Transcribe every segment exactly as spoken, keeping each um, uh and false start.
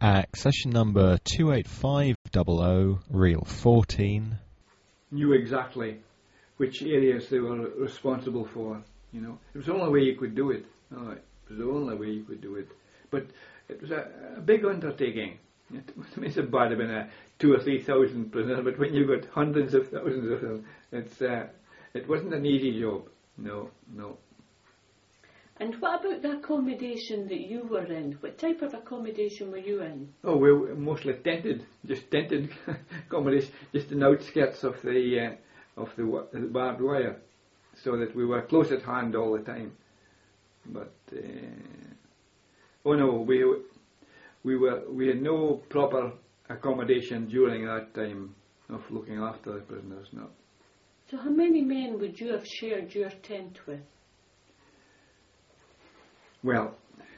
Accession number two eight five zero zero, reel fourteen. Knew exactly which areas they were responsible for, you know. It was the only way you could do it. Oh, it was the only way you could do it. But it was a, a big undertaking. It, it might have been a two or three thousand prisoners, but when you've got hundreds of thousands of them, it's uh, it wasn't an easy job. No, no. And what about the accommodation that you were in? What type of accommodation were you in? Oh, we were mostly tented, just tented accommodation, just in the outskirts of the uh, of the, wa- the barbed wire, so that we were close at hand all the time. But uh, oh no, we we were we had no proper accommodation during that time of looking after the prisoners. No. So how many men would you have shared your tent with? Well,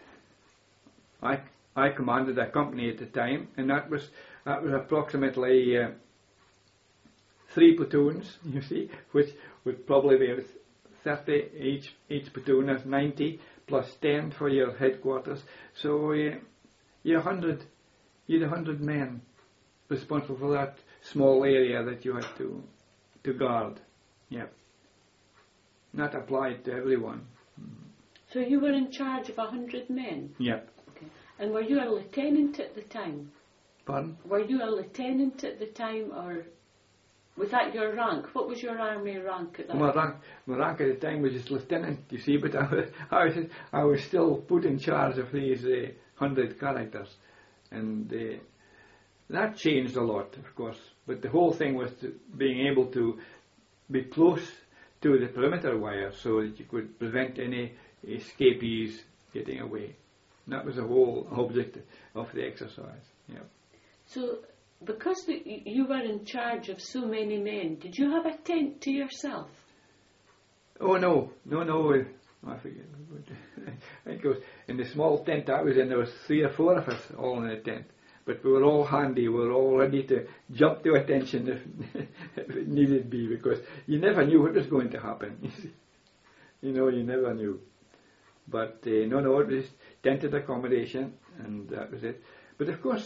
I I commanded a company at the time, and that was that was approximately uh, three platoons. You see, which would probably be thirty each. Each platoon. That's ninety plus ten for your headquarters. So uh, you had a hundred, you had a hundred men responsible for that small area that you had to to guard. Yeah, not applied to everyone. So you were in charge of a hundred men? Yeah. Okay. And were you a lieutenant at the time? Pardon? Were you a lieutenant at the time, or was that your rank? What was your army rank at that My time? rank, my rank at the time was just lieutenant, you see, but I was, I was, I was still put in charge of these uh, hundred characters, and uh, that changed a lot, of course. But the whole thing was to being able to be close to the perimeter wire so that you could prevent any escapees getting away. And that was the whole object of the exercise. Yeah. So, because the, you were in charge of so many men, did you have a tent to yourself? Oh no, no, no. Uh, I forget. I think it was in the small tent I was in. There was three or four of us all in a tent, but we were all handy. We were all ready to jump to attention if, if it needed be, because you never knew what was going to happen. You see, you know, you never knew. But uh, no, no, it was tented accommodation, and that was it. But of course,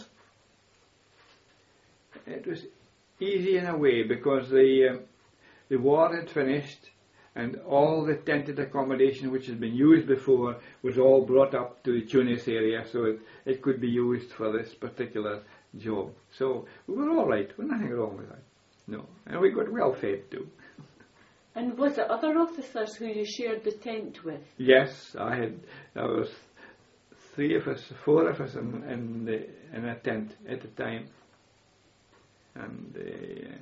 it was easy in a way, because the um, the war had finished, and all the tented accommodation which had been used before was all brought up to the Tunis area, so it, it could be used for this particular job. So we were all right. There was nothing wrong with that. No, and we got well fed too. And was it other officers who you shared the tent with? Yes, I had. There was three of us, four of us in in, the, in a tent at the time, and uh,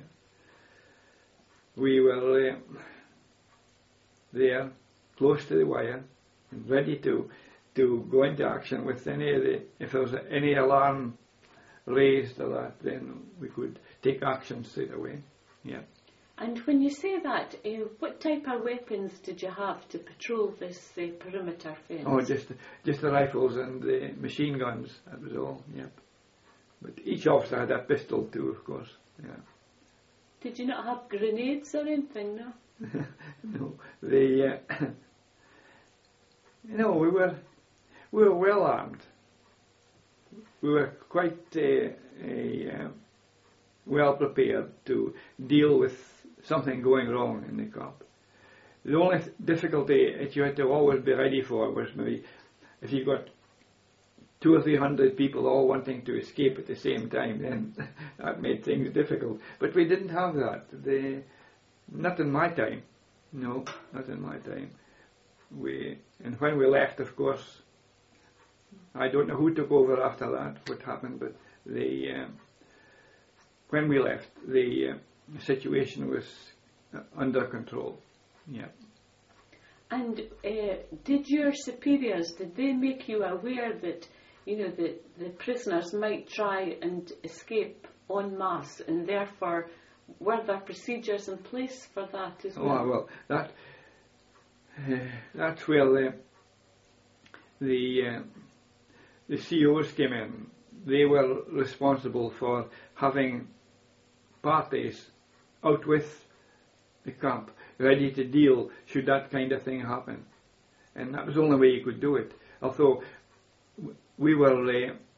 we were uh, there, close to the wire, and ready to to go into action with any of the. If there was any alarm raised or that, then we could take action straight away. Yeah. And when you say that, uh, what type of weapons did you have to patrol this uh, perimeter fence? Oh, just just the rifles and the machine guns. That was all. Yep. But each officer had a pistol too, of course. Yeah. Did you not have grenades or anything? No. No. The uh, no, we were we were well armed. We were quite uh, a, uh, well prepared to deal with something going wrong in the camp. The only th- difficulty that you had to always be ready for was maybe if you got two or three hundred people all wanting to escape at the same time, then that made things difficult. But we didn't have that. The, not in my time. No, not in my time. We and when we left, of course, I don't know who took over after that, what happened, but the um, when we left, the uh, the situation was uh, under control. Yeah. And uh, did your superiors, did they make you aware that, you know, that the prisoners might try and escape en masse, and therefore were there procedures in place for that as well? Oh well, that uh, that's where the the uh, the C Os came in. They were responsible for having parties out with the camp, ready to deal should that kind of thing happen. And that was the only way you could do it. Although we were uh,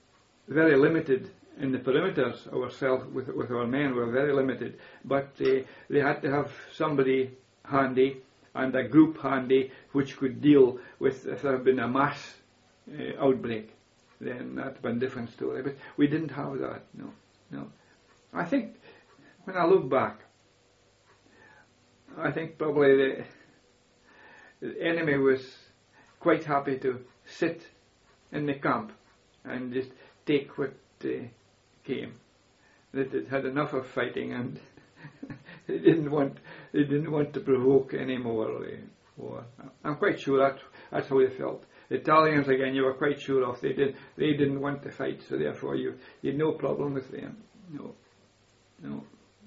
very limited in the perimeters. Ourselves with with our men were very limited, but uh, they had to have somebody handy and a group handy which could deal with if there had been a mass uh, outbreak. Then that'd been a different story. But we didn't have that. No, no. I think when I look back, I think probably the, the enemy was quite happy to sit in the camp and just take what uh, came. That it had enough of fighting, and they didn't want they didn't want to provoke any more uh, war. I'm quite sure that that's how they felt. The Italians, again, you were quite sure of. They did they didn't want to fight, so therefore you you had no problem with them. No, no.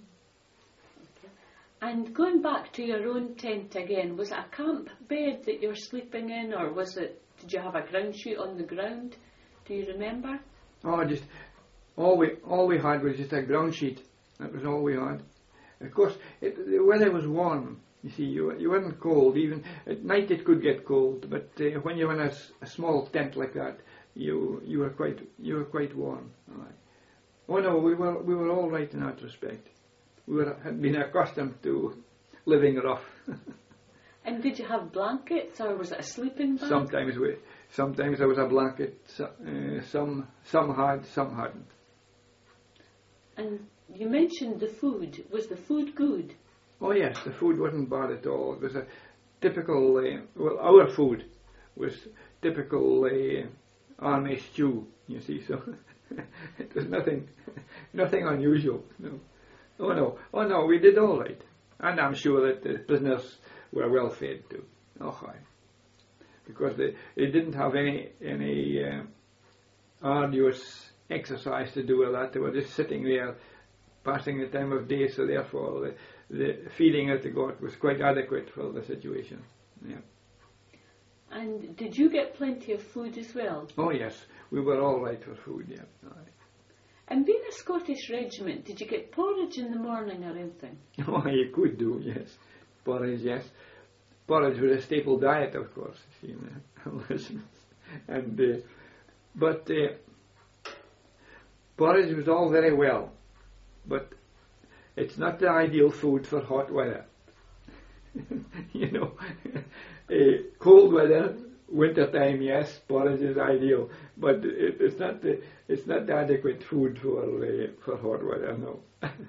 And going back to your own tent again, was it a camp bed that you're sleeping in, or was it? Did you have a ground sheet on the ground? Do you remember? Oh, just all we all we had was just a ground sheet. That was all we had. Of course, it, the weather was warm. You see, you you weren't cold. Even at night, it could get cold. But uh, when you're in a, a small tent like that, you you were quite you were quite warm. Right. Oh no, we were we were all right in that respect. We were, had been accustomed to living rough. And did you have blankets, or was it a sleeping bag? Sometimes we, sometimes there was a blanket. Uh, some some had, some hadn't. And you mentioned the food. Was the food good? Oh yes, the food wasn't bad at all. It was a typical. Uh, well, our food was typical uh, army stew. You see, so it was nothing, nothing unusual. No. Oh no, oh no, we did all right. And I'm sure that the prisoners were well fed too. Oh hi. Because they, they didn't have any any uh, arduous exercise to do with that. They were just sitting there passing the time of day, so therefore the, the feeding that they got was quite adequate for the situation. Yeah. And did you get plenty of food as well? Oh yes, we were all right for food, yeah. All right. And being a Scottish regiment, did you get porridge in the morning or anything? Oh, you could do, yes. Porridge, yes. Porridge was a staple diet, of course, you see. and, uh, but uh, porridge was all very well, but it's not the ideal food for hot weather. you know, uh, cold weather, winter time, yes, porridge is ideal, but it, it's not the it's not the adequate food for uh, for hot weather. No.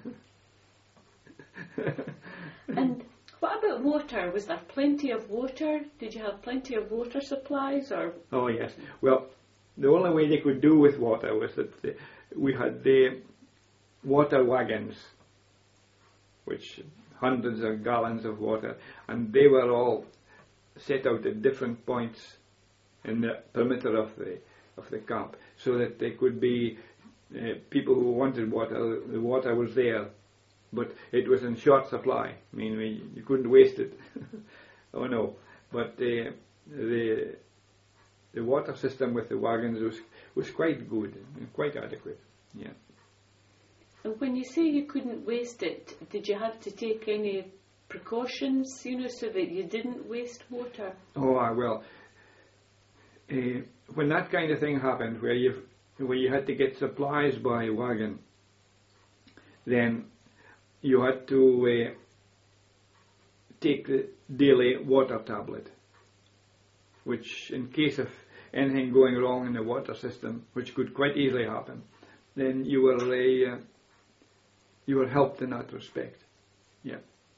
And what about water? Was there plenty of water? Did you have plenty of water supplies, or? Oh yes. Well, the only way they could do with water was that the, we had the water wagons, which hundreds of gallons of water, and they were all set out at different points in the perimeter of the of the camp, so that they could be uh, people who wanted water. The water was there, but it was in short supply. I mean, we, you couldn't waste it. oh no! But uh, the the water system with the wagons was was quite good and quite adequate. Yeah. And when you say you couldn't waste it, did you have to take any precautions, you know, so that you didn't waste water? Oh, ah, well, uh, when that kind of thing happened, where you where you had to get supplies by wagon, then you had to uh, take the daily water tablet, which, in case of anything going wrong in the water system, which could quite easily happen, then you were uh, you were helped in that respect. Yeah.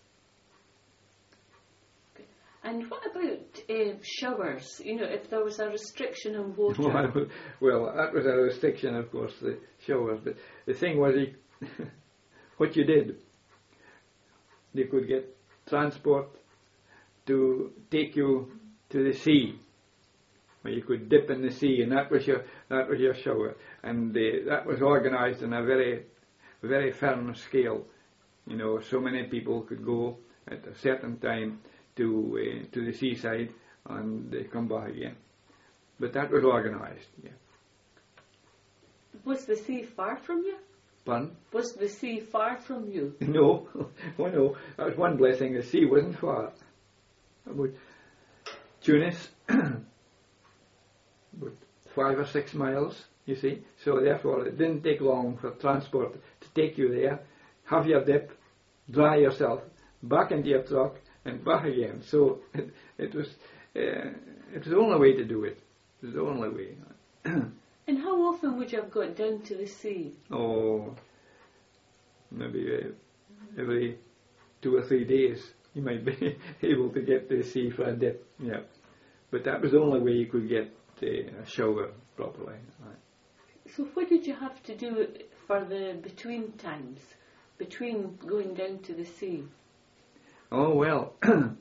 And what about uh, showers? You know, if there was a restriction on water. Well, well, that was a restriction, of course, the showers. But the thing was, you, what you did, they could get transport to take you to the sea, where you could dip in the sea, and that was your that was your shower, and uh, that was organised in a very, very firm scale. You know, so many people could go at a certain time to uh, to the seaside and uh, come back again. But that was organised, yeah. Was the sea far from you? Pardon? Was the sea far from you? No, oh no, that was one blessing, the sea wasn't far. About Tunis, about five or six miles you see. So therefore it didn't take long for transport to take you there, have your dip, dry yourself, back into your truck and back again. So it, it was uh, it was the only way to do it. It was the only way. And how often would you have got down to the sea? Oh, maybe uh, every two or three days you might be able to get to the sea for a dip. Yeah, but that was the only way you could get uh, a shower properly. Right. So what did you have to do for the between times, between going down to the sea? Oh well,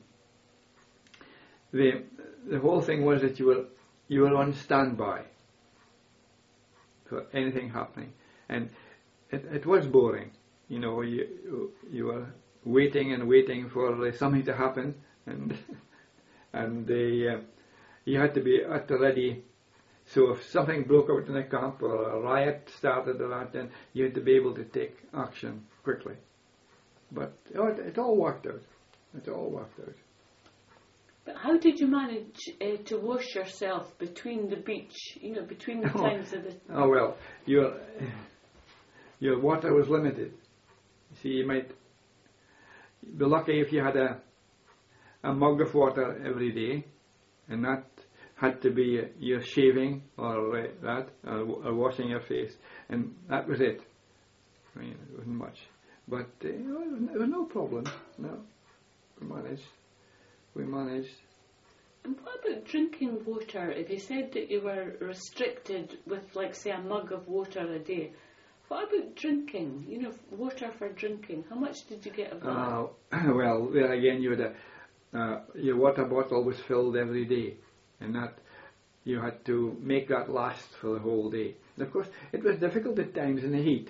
the the whole thing was that you were you were on standby for anything happening, and it, it was boring. You know, you you were waiting and waiting for uh, something to happen, and and the uh, you had to be at the ready. So if something broke out in the camp or a riot started or that, then you had to be able to take action quickly. But oh, it, it all worked out. It all worked out. But how did you manage uh, to wash yourself between the beach, you know, between the times of the... Oh, well, your, your water was limited. See, you might be lucky if you had a, a mug of water every day, and that had to be uh, your shaving or uh, that, or, or washing your face, and that was it. I mean, it wasn't much. But uh, there was no problem, no. We managed. We managed. And what about drinking water? If you said that you were restricted with, like, say, a mug of water a day, what about drinking? You know, water for drinking. How much did you get of that? Uh, well, there again, you had a, uh, your water bottle was filled every day, and that you had to make that last for the whole day. And of course, it was difficult at times in the heat.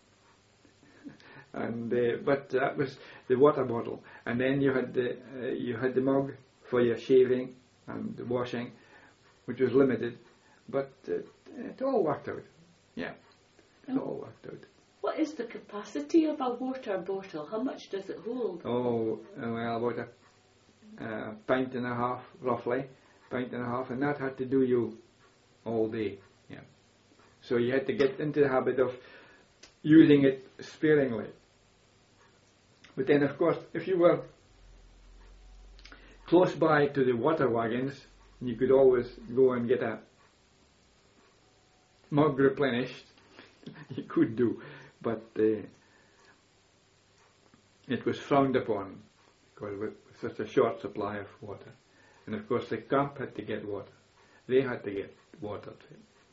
And uh, but that was the water bottle, and then you had the uh, you had the mug for your shaving and the washing, which was limited, but uh, it all worked out. Yeah, it and all worked out. what is the capacity of a water bottle? How much does it hold? Oh, uh, well, about a uh, pint and a half, roughly, pint and a half, and that had to do you all day. Yeah, so you had to get into the habit of using it sparingly. But then, of course, if you were close by to the water wagons, you could always go and get a mug replenished. You could do, but uh, it was frowned upon because with such a short supply of water. And of course, the camp had to get water. They had to get water too.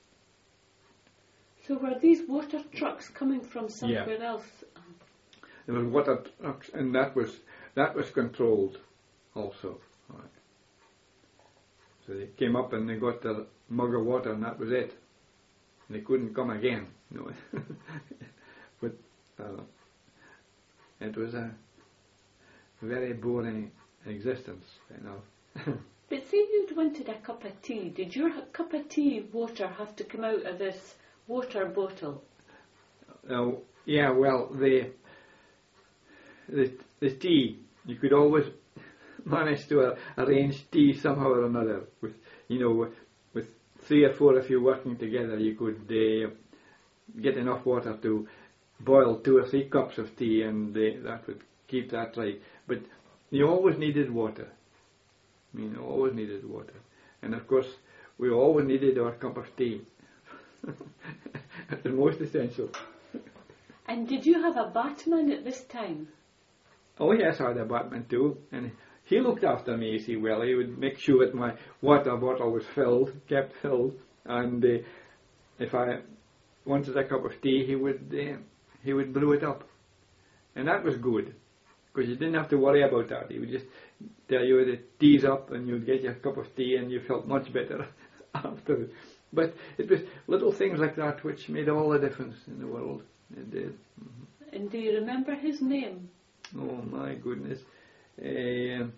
So were these water trucks coming from somewhere Yeah. else? There was water trucks, and that was that was controlled also. Right. So they came up and they got their mug of water, and that was it. And they couldn't come again. No. But uh, it was a very boring existence, you know. But say you'd wanted a cup of tea. Did your cup of tea water have to come out of this water bottle? Uh, yeah, well, the, the the tea, you could always manage to uh, arrange tea somehow or another. With you know, with, with three or four of you working together, you could uh, get enough water to boil two or three cups of tea, and uh, that would keep that right. But you always needed water. I mean, you always needed water, and of course, we always needed our cup of tea. That's the most essential. And did you have a batman at this time? Oh yes, I had a batman too, and he looked after me, you see, well. He would make sure that my water bottle was filled, kept filled, and uh, if I wanted a cup of tea, he would uh, he would brew it up. And that was good, because you didn't have to worry about that. He would just tell you the tea's up, and you'd get your cup of tea, and you felt much better after it. But it was little things like that which made all the difference in the world. It did. Mm-hmm. And do you remember his name? Oh my goodness. Uh,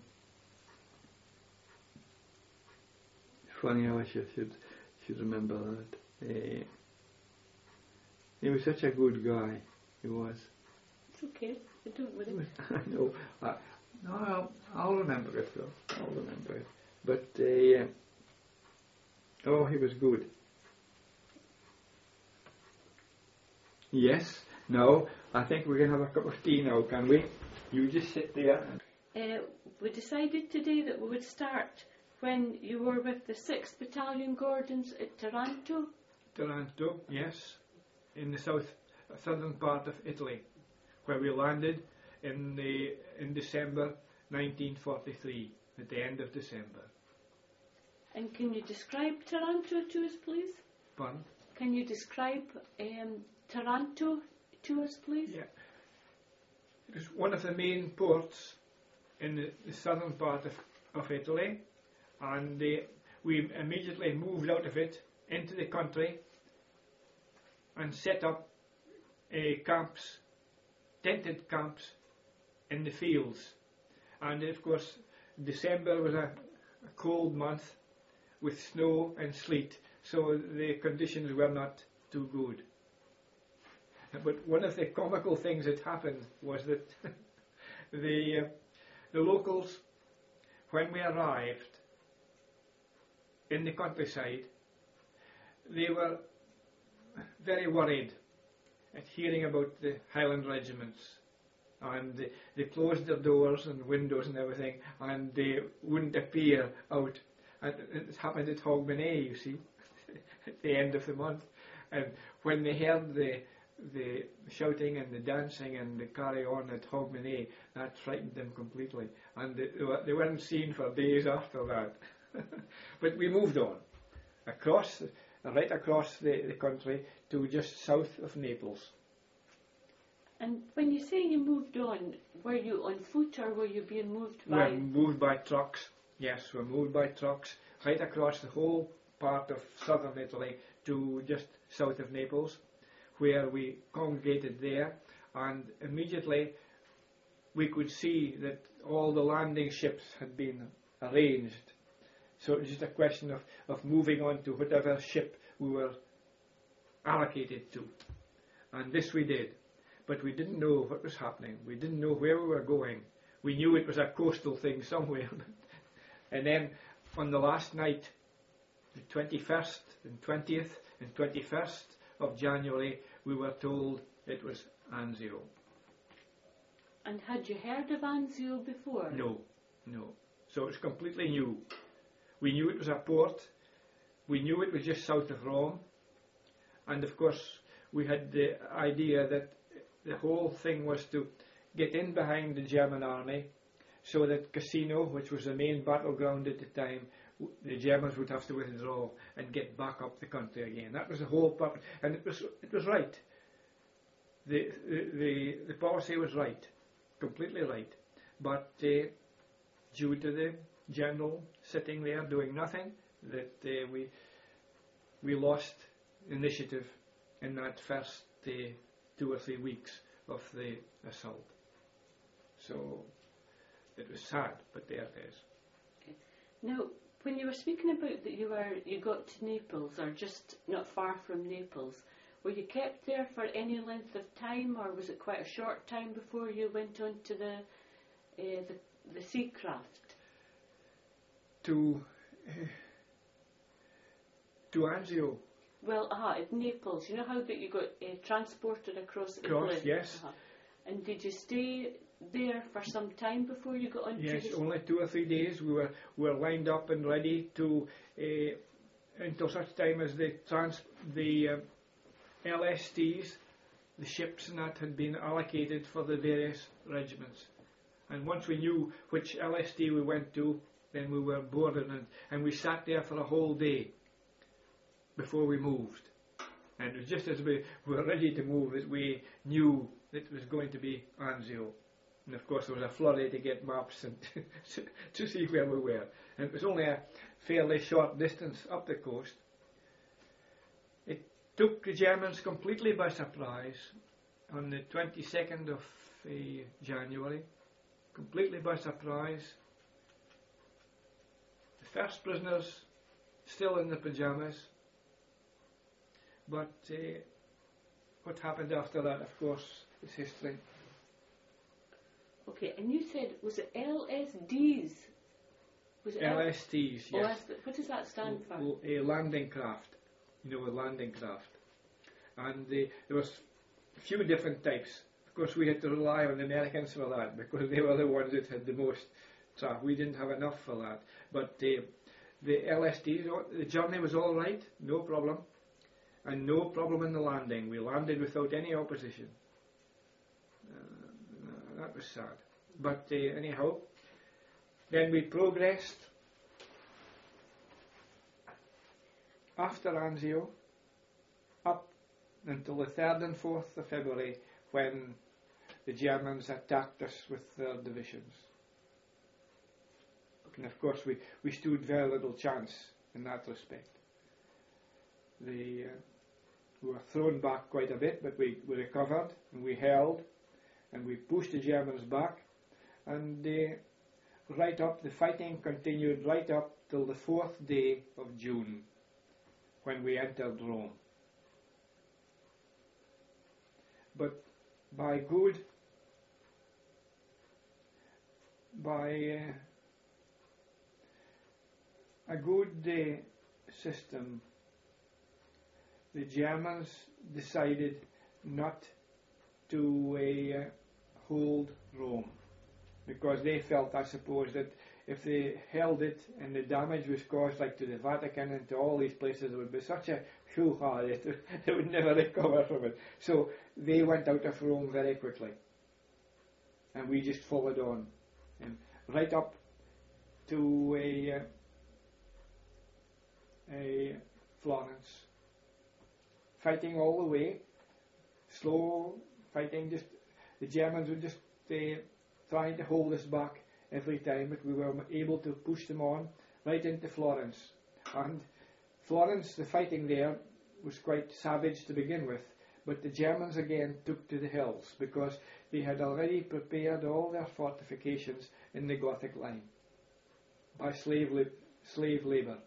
funny how I should, should, should remember that. Uh, he was such a good guy. He was. It's okay. I don't worry. I know. I, no, I'll, I'll remember it though. I'll remember it. But, uh, oh, he was good. Yes. Now, I think we can have a cup of tea now, can we? You just sit there. And Uh, we decided today that we would start when you were with the sixth Battalion Gordons at Taranto. Taranto, yes, in the south, southern part of Italy, where we landed in the in December nineteen forty-three, at the end of December. And can you describe Taranto to us, please? Pardon? Can you describe um, Taranto to us, please? Yeah. It was one of the main ports in the, the southern part of, of Italy, and uh, we immediately moved out of it into the country and set up uh, camps, tented camps in the fields. And of course, December was a, a cold month with snow and sleet, so the conditions were not too good. But one of the comical things that happened was that the uh, the locals, when we arrived in the countryside, they were very worried at hearing about the Highland regiments, and they, they closed their doors and windows and everything, and they wouldn't appear out. And it happened at Hogmanay, you see, at the end of the month. And when they heard the the shouting and the dancing and the carry on at Hogmanay, that frightened them completely, and they, they weren't seen for days after that. But we moved on across, right across the, the country to just south of Naples. And when you say you moved on, were you on foot or were you being moved by? We're moved by trucks. Yes, we're moved by trucks right across the whole part of southern Italy to just south of Naples, where we congregated there, and immediately we could see that all the landing ships had been arranged. So it was just a question of, of moving on to whatever ship we were allocated to. And this we did. But we didn't know what was happening. We didn't know where we were going. We knew it was a coastal thing somewhere. And then on the last night, the twenty-first and twentieth and twenty-first of January, we were told it was Anzio. And had you heard of Anzio before? No, no. So it's completely new. We knew it was a port. We knew it was just south of Rome. And of course, we had the idea that the whole thing was to get in behind the German army, so that Cassino, which was the main battleground at the time, the Germans would have to withdraw and get back up the country again. That was the whole purpose, and it was it was right. The the the, the policy was right, completely right. But uh, due to the general sitting there doing nothing, that uh, we we lost initiative in that first uh, two or three weeks of the assault. So it was sad, but there it is. Okay. Now, when you were speaking about that you were you got to Naples, or just not far from Naples, were you kept there for any length of time, or was it quite a short time before you went on to the uh, the, the sea craft? To uh, to Anzio. Well, aha, at Naples. You know how that you got uh, transported across Across, Italy? yes. Uh-huh. And did you stay there for some time before you got on Yes, to the... only two or three days. We were we were lined up and ready to uh, until such time as the trans the uh, L S Ts, the ships and that had been allocated for the various regiments. And once we knew which L S T we went to, then we were boarded, and, and we sat there for a whole day before we moved. And it was just as we were ready to move that we knew that it was going to be Anzio. And of course there was a flurry to get maps and to see where we were. And it was only a fairly short distance up the coast. It took the Germans completely by surprise on the twenty-second of uh, January. Completely by surprise. The first prisoners still in the pyjamas. But uh, what happened after that, of course, is history. Okay, and you said, was it L S Ds? Was it L S Ts, L- yes. oh, what does that stand for? L- a landing craft, you know, a landing craft. And uh, there was a few different types. Of course, we had to rely on the Americans for that because they were the ones that had the most track. We didn't have enough for that. But uh, the L S Ds, the journey was all right, no problem, and no problem in the landing. We landed without any opposition. Uh, that was sad. But uh, anyhow, then we progressed after Anzio up until the third and fourth of February, when the Germans attacked us with their divisions. And of course we, we stood very little chance in that respect. The, uh, we were thrown back quite a bit, but we, we recovered and we held and we pushed the Germans back, and uh, right up, the fighting continued right up till the fourth day of June, when we entered Rome. But by good, by uh, a good uh, system, the Germans decided not to uh, hold Rome, because they felt, I suppose, that if they held it and the damage was caused, like to the Vatican and to all these places, it would be such a hoo-ha that they would never recover from it. So they went out of Rome very quickly, and we just followed on, and right up to a, uh, a Florence, fighting all the way, slow fighting. Just the Germans were just uh, trying to hold us back every time, but we were able to push them on right into Florence. And Florence, the fighting there was quite savage to begin with, but the Germans again took to the hills because they had already prepared all their fortifications in the Gothic line by slave, li- slave labour.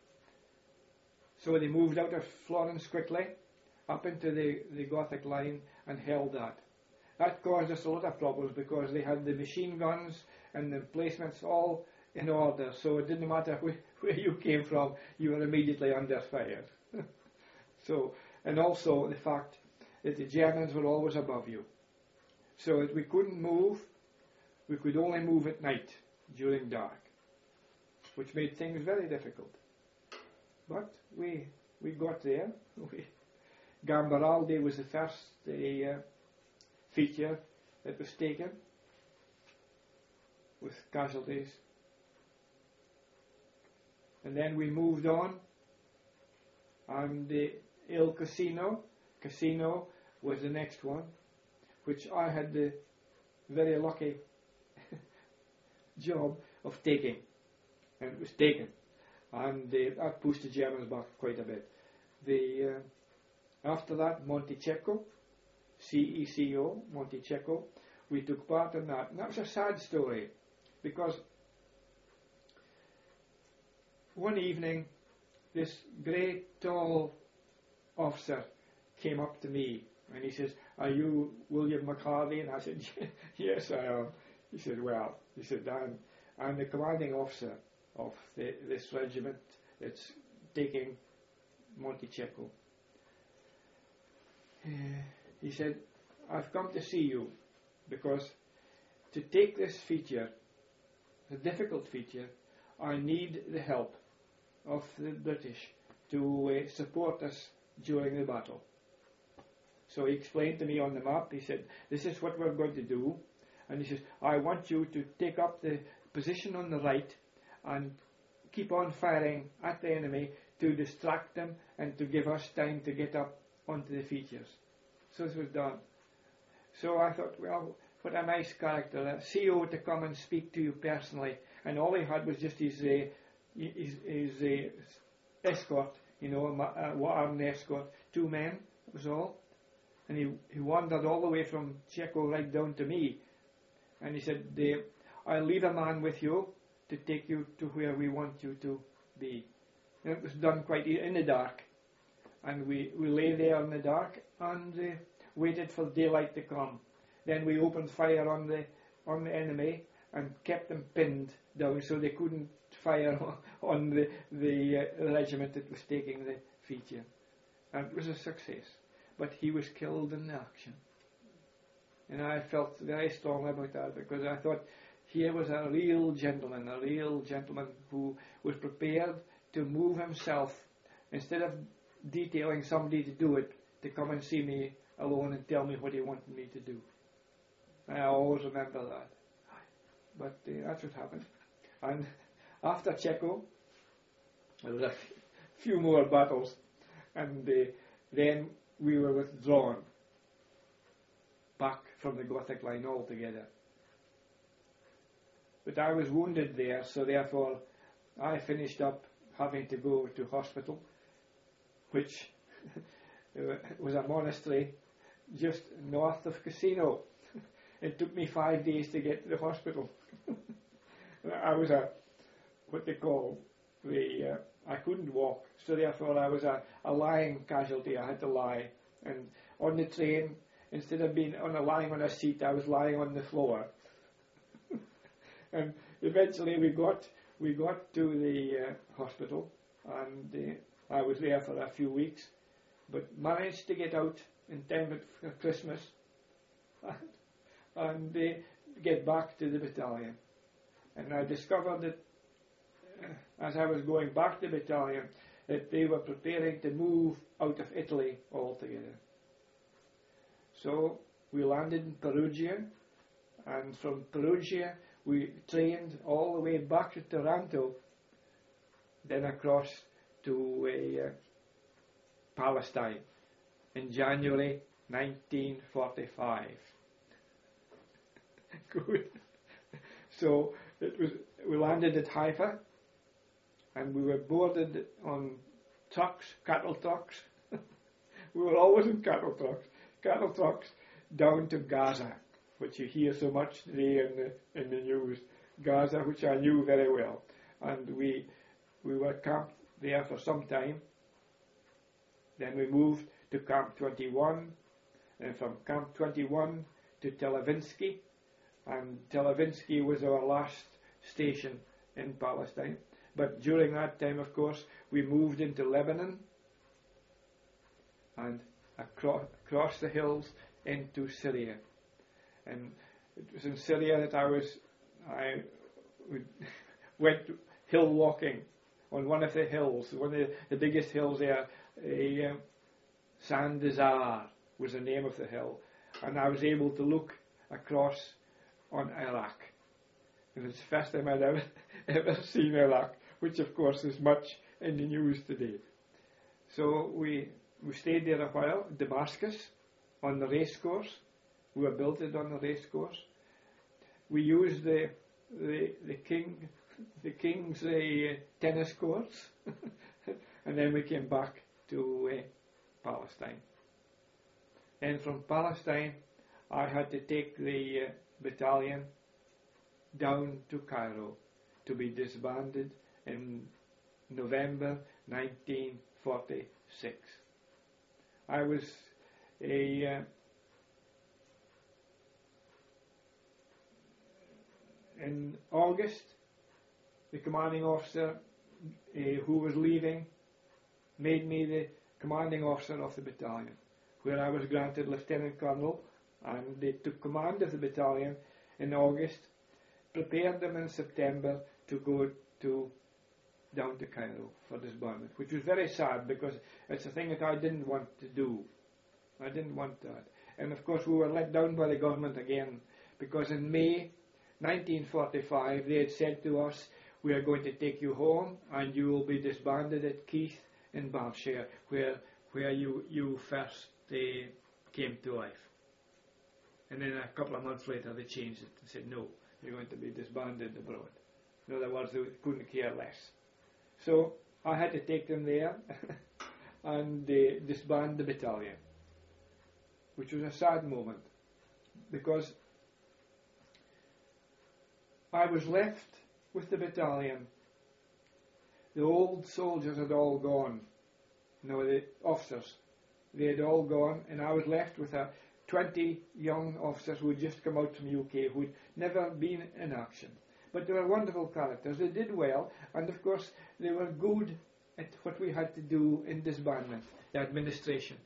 So they moved out of Florence quickly up into the, the Gothic line and held that. That caused us a lot of problems because they had the machine guns and the emplacements all in order, so it didn't matter wh- where you came from, you were immediately under fire. So, and also the fact that the Germans were always above you, so that we couldn't move, we could only move at night during dark, which made things very difficult. But we we got there. We, Gambaraldi was the first uh, feature that was taken with casualties, and then we moved on, and the Il Casino Casino was the next one, which I had the very lucky job of taking, and it was taken, and uh, that pushed the Germans back quite a bit. The uh, after that, Montececco, C E C O, Montececco, we took part in that, and that was a sad story, because one evening this great tall officer came up to me and he says, "Are you William McHardy?" And I said, "Yes, I am." He said, "Well," he said, I'm, I'm the commanding officer of the, this regiment that's taking Montececco. Uh, he said, "I've come to see you because to take this feature, a difficult feature, I need the help of the British to uh, support us during the battle." So he explained to me on the map, he said, "This is what we're going to do." And he says, "I want you to take up the position on the right and keep on firing at the enemy to distract them and to give us time to get up onto the features." So this was done. So I thought, well, what a nice character, a C O to come and speak to you personally. And all he had was just his uh, his, his uh, escort, you know, a uh, armed escort, two men, that was all. And he, he wandered all the way from Cecco right down to me. And he said, "I'll leave a man with you to take you to where we want you to be." And it was done quite e- in the dark. And we, we lay there in the dark and uh, waited for daylight to come. Then we opened fire on the on the enemy and kept them pinned down so they couldn't fire on the, the uh, regiment that was taking the feature. And it was a success. but he was killed in the action. And I felt very strongly about that, because I thought here was a real gentleman, a real gentleman who was prepared to move himself, instead of detailing somebody to do it, to come and see me alone and tell me what he wanted me to do. And I always remember that. But uh, that's what happened. And after Checo, there was a f- few more battles, and uh, then we were withdrawn back from the Gothic line altogether. But I was wounded there, so therefore I finished up having to go to hospital, which was a monastery just north of Casino. It took me five days to get to the hospital. I was a, what they call, the, uh, I couldn't walk, so therefore I was a, a lying casualty. I had to lie. And on the train, instead of being on a, lying on a seat, I was lying on the floor. And eventually we got we got to the uh, hospital, and uh, I was there for a few weeks, but managed to get out in time for Christmas and uh, get back to the battalion. And I discovered that uh, as I was going back to the battalion, that they were preparing to move out of Italy altogether. So we landed in Perugia, and from Perugia we trained all the way back to Taranto, then across to uh, uh, Palestine in January nineteen forty-five. Good. So it was. We landed at Haifa, and we were boarded on trucks, cattle trucks. We were always in cattle trucks, cattle trucks down to Gaza, which you hear so much today in the in the news. Gaza, which I knew very well, and we we were camped there for some time. Then we moved to Camp twenty-one, and from Camp twenty-one to Televinsky, and Televinsky was our last station in Palestine. But during that time, of course, we moved into Lebanon and across, across the hills into Syria. And it was in Syria that I was, I went hill walking on one of the hills, one of the, the biggest hills there. A, um, Sandizar was the name of the hill, and I was able to look across on Iraq. And it's the first time I'd ever, ever seen Iraq, which of course is much in the news today. So we we stayed there a while, Damascus, on the race course. We were built it on the race course. We used the the the king the king's uh, tennis courts, and then we came back to uh, Palestine. And from Palestine, I had to take the uh, battalion down to Cairo to be disbanded in November nineteen forty-six. I was a uh, in August, the commanding officer uh, who was leaving made me the commanding officer of the battalion, where I was granted lieutenant colonel, and they took command of the battalion in August, prepared them in September to go to down to Cairo for disbandment, which was very sad because it's a thing that I didn't want to do. I didn't want that. And of course we were let down by the government again, because in May nineteen forty-five they had said to us, we are going to take you home and you will be disbanded at Keith in Berkshire, where where you, you first uh, came to life. And then a couple of months later they changed it and said, no, you're going to be disbanded abroad. In other words, they couldn't care less. So I had to take them there and uh, disband the battalion, which was a sad moment, because I was left with the battalion. The old soldiers had all gone. No, the officers, they had all gone, and I was left with a twenty young officers who had just come out from U K, who had never been in action. But they were wonderful characters. They did well, and of course they were good at what we had to do in disbandment, the administration.